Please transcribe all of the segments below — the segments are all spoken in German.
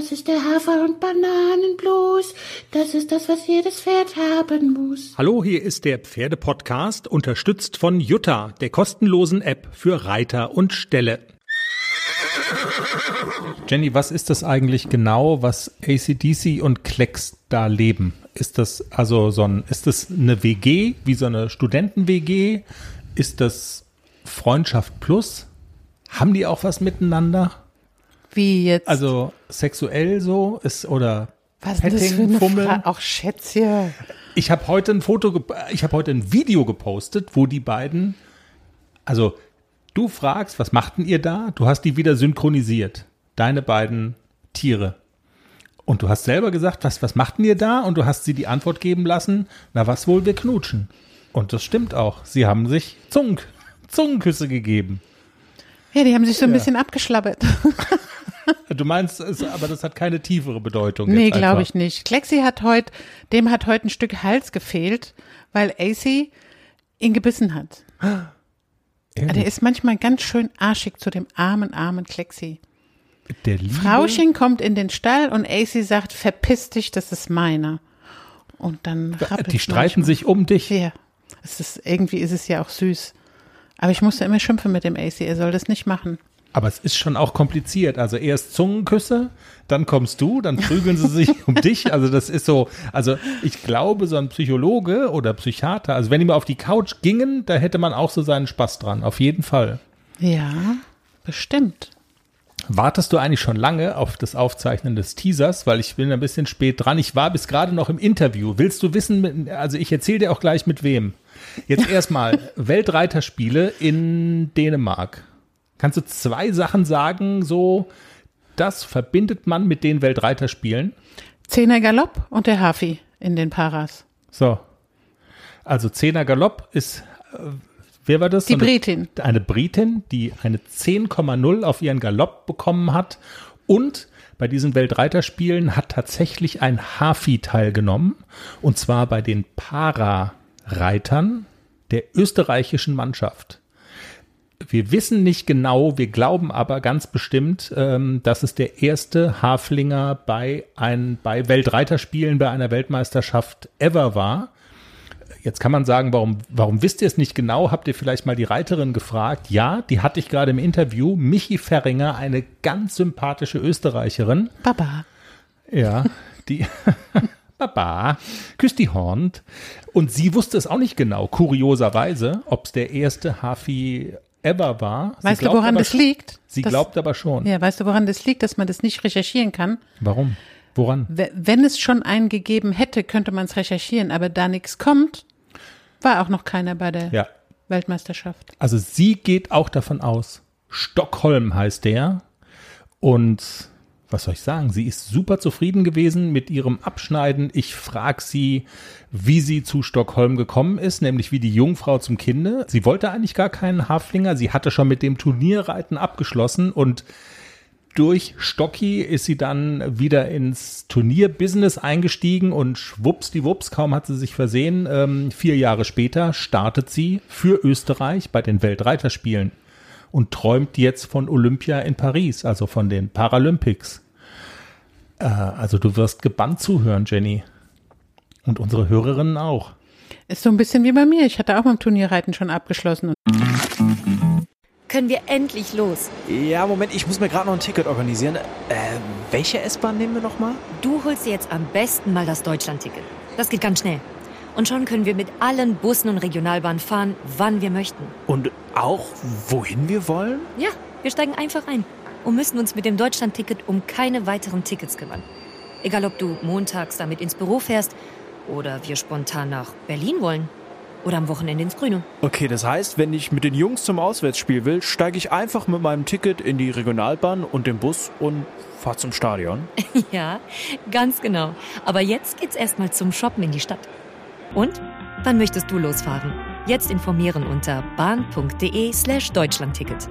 Das ist der Hafer- und Bananenblues. Das ist das, was jedes Pferd haben muss. Hallo, hier ist der Pferdepodcast, unterstützt von Jutta, der kostenlosen App für Reiter und Ställe. Jenny, was ist das eigentlich genau, was AC/DC und Klecks da leben? Ist das ist das eine WG, wie so eine Studenten-WG? Ist das Freundschaft plus? Haben die auch was miteinander? Wie jetzt? Also sexuell so ist oder was ist das für eine Fummeln? Frage? Auch Schätzchen. Ich habe heute ein Video gepostet, wo die beiden, also du fragst, was machten ihr da? Du hast die wieder synchronisiert, deine beiden Tiere. Und du hast selber gesagt, was machten ihr da? Und du hast sie die Antwort geben lassen, na was wohl, wir knutschen. Und das stimmt auch. Sie haben sich Zungenküsse gegeben. Ja, die haben sich so ein bisschen abgeschlabbert. Du meinst, aber das hat keine tiefere Bedeutung. Nee, glaube ich nicht. Klexi hat heute ein Stück Hals gefehlt, weil AC ihn gebissen hat. Der ist manchmal ganz schön arschig zu dem armen Klexi. Der Liebe? Frauchen kommt in den Stall und AC sagt, verpiss dich, das ist meiner. Und dann die streiten sich um dich. Ja, irgendwie ist es ja auch süß. Aber ich musste immer schimpfen mit dem AC, er soll das nicht machen. Aber es ist schon auch kompliziert. Also erst Zungenküsse, dann kommst du, dann prügeln sie sich um dich. Also das ist so, also ich glaube, so ein Psychologe oder Psychiater, also wenn die mal auf die Couch gingen, da hätte man auch so seinen Spaß dran, auf jeden Fall. Ja, bestimmt. Wartest du eigentlich schon lange auf das Aufzeichnen des Teasers? Weil ich bin ein bisschen spät dran. Ich war bis gerade noch im Interview. Willst du wissen, also ich erzähle dir auch gleich mit wem. Jetzt erstmal Weltreiterspiele in Dänemark. Kannst du 2 Sachen sagen, so, das verbindet man mit den Weltreiterspielen? 10er Galopp und der Hafi in den Paras. So, also 10er Galopp ist, wer war das? Die Britin. Eine Britin, die eine 10,0 auf ihren Galopp bekommen hat. Und bei diesen Weltreiterspielen hat tatsächlich ein Hafi teilgenommen. Und zwar bei den Para-Reitern der österreichischen Mannschaft. Wir wissen nicht genau, wir glauben aber ganz bestimmt, dass es der erste Haflinger bei Weltreiterspielen, bei einer Weltmeisterschaft ever war. Jetzt kann man sagen, warum wisst ihr es nicht genau? Habt ihr vielleicht mal die Reiterin gefragt? Ja, die hatte ich gerade im Interview. Michi Ferringer, eine ganz sympathische Österreicherin. Baba. Ja, die Baba, küsst die Horn. Und sie wusste es auch nicht genau, kurioserweise, ob es der erste Hafi ever war. Weißt du, woran das liegt? Sie glaubt aber schon. Ja, weißt du, woran das liegt, dass man das nicht recherchieren kann? Warum? Woran? Wenn es schon einen gegeben hätte, könnte man es recherchieren, aber da nichts kommt, war auch noch keiner bei der Weltmeisterschaft. Also sie geht auch davon aus, Stockholm heißt der, und was soll ich sagen, sie ist super zufrieden gewesen mit ihrem Abschneiden. Ich frage sie, wie sie zu Stockholm gekommen ist, nämlich wie die Jungfrau zum Kinde. Sie wollte eigentlich gar keinen Haflinger, sie hatte schon mit dem Turnierreiten abgeschlossen und durch Stocki ist sie dann wieder ins Turnierbusiness eingestiegen und schwuppsdiwupps, kaum hat sie sich versehen, 4 Jahre später startet sie für Österreich bei den Weltreiterspielen und träumt jetzt von Olympia in Paris, also von den Paralympics. Also du wirst gebannt zuhören, Jenny. Und unsere Hörerinnen auch. Ist so ein bisschen wie bei mir. Ich hatte auch beim Turnierreiten schon abgeschlossen. Können wir endlich los? Ja, Moment, ich muss mir gerade noch ein Ticket organisieren. Welche S-Bahn nehmen wir nochmal? Du holst dir jetzt am besten mal das Deutschland-Ticket. Das geht ganz schnell. Und schon können wir mit allen Bussen und Regionalbahnen fahren, wann wir möchten. Und auch, wohin wir wollen? Ja, wir steigen einfach ein und müssen uns mit dem Deutschland-Ticket um keine weiteren Tickets kümmern. Egal, ob du montags damit ins Büro fährst oder wir spontan nach Berlin wollen. Oder am Wochenende ins Grüne. Okay, das heißt, wenn ich mit den Jungs zum Auswärtsspiel will, steige ich einfach mit meinem Ticket in die Regionalbahn und den Bus und fahre zum Stadion. Ja, ganz genau. Aber jetzt geht's erstmal zum Shoppen in die Stadt. Und? Wann möchtest du losfahren? Jetzt informieren unter bahn.de/Deutschlandticket.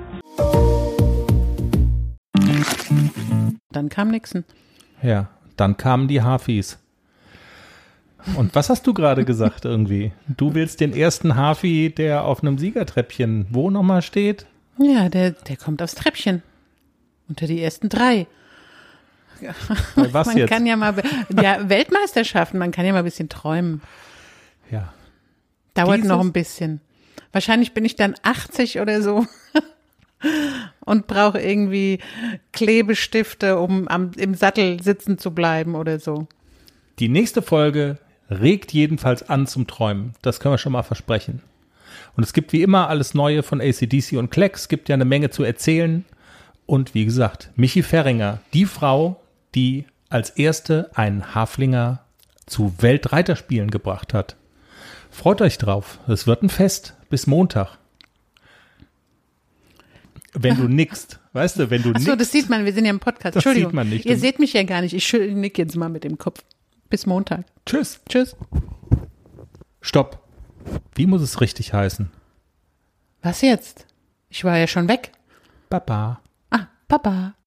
Dann kam Nixon. Ja, dann kamen die Hafis. Und was hast du gerade gesagt irgendwie? Du willst den ersten Hafi, der auf einem Siegertreppchen wo nochmal steht? Ja, der kommt aufs Treppchen. Unter die ersten 3. Bei was man jetzt? kann ja mal, Weltmeisterschaften, man kann ja mal ein bisschen träumen. Ja. Dauert noch ein bisschen. Wahrscheinlich bin ich dann 80 oder so und brauche irgendwie Klebestifte, um im Sattel sitzen zu bleiben oder so. Die nächste Folge regt jedenfalls an zum Träumen. Das können wir schon mal versprechen. Und es gibt wie immer alles Neue von AC/DC und Klecks. Es gibt ja eine Menge zu erzählen. Und wie gesagt, Michi Ferringer, die Frau, die als erste einen Haflinger zu Weltreiterspielen gebracht hat. Freut euch drauf. Es wird ein Fest. Bis Montag. Wenn du nickst, weißt du, wenn du nickst. Achso, das sieht man, wir sind ja im Podcast. Entschuldigung, sieht man nicht. Ihr seht mich ja gar nicht. Ich nick jetzt mal mit dem Kopf. Bis Montag. Tschüss. Tschüss. Stopp. Wie muss es richtig heißen? Was jetzt? Ich war ja schon weg. Baba. Ah, Papa.